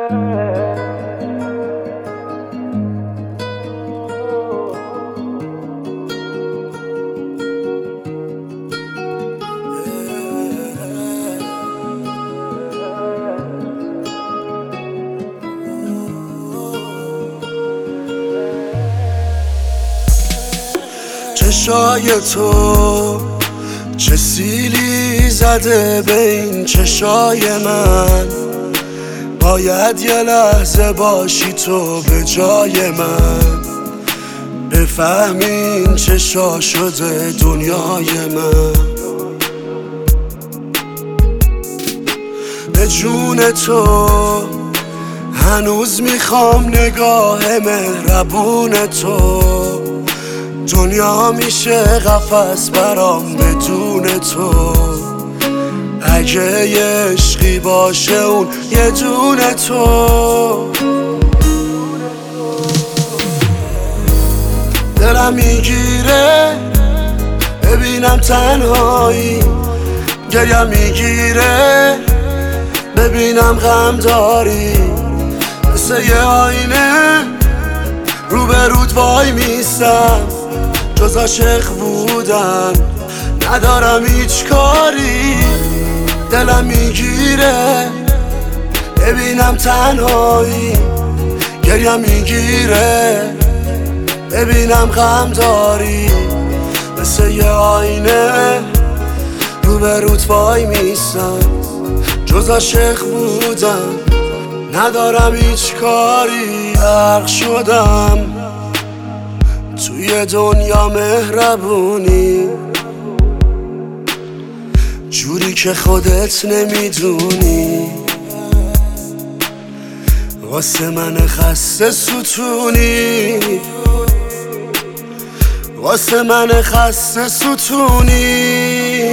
چشای تو چه سیلی زده به این چشای من، باید یه لحظه باشی تو به جای من، بفهمی این چشا شده دنیای من. به جون تو هنوز میخوام نگاه مهربون تو، دنیا میشه قفس برام بدون تو. اگه یه عشقی باشه اون یه دونه تو. دلم میگیره ببینم تنهایی، گریم میگیره ببینم غم داری، مثل یه آینه روبرود وای میستم، جز عاشق بودن ندارم هیچ کاری. دلم میگیره ببینم تنهایی، گریم میگیره ببینم غم داری، مثل یه آینه روبرود وای میستم، جز عاشق بودن ندارم هیچ کاری. غرق شدم توی دنیا مهربونی، جوری که خودت نمیدونی، واسه من خسته ستونی، واسه من خسته ستونی.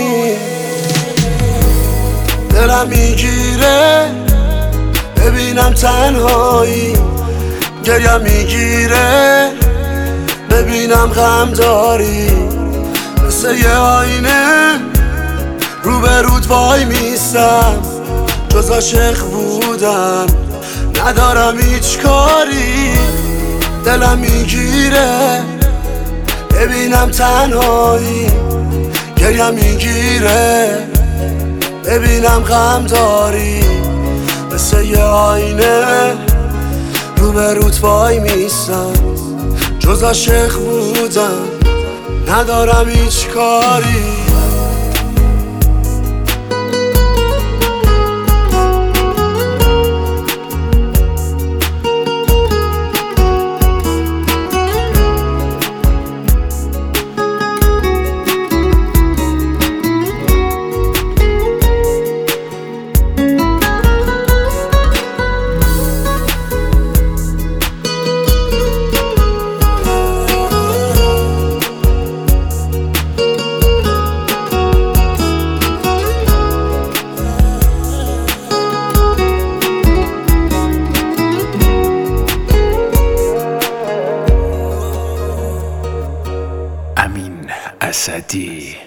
دلم میگیره ببینم تنهایی، گریم میگیره ببینم غم داری، مثل یه آینه روبرود وای میستم، جز عاشق بودن ندارم هیچ کاری. دلم میگیره ببینم تنهایی، گریم میگیره ببینم غم داری، مثل یه آینه روبرود وای میستم، جز عاشق بودن ندارم هیچ کاری. امین اسدی.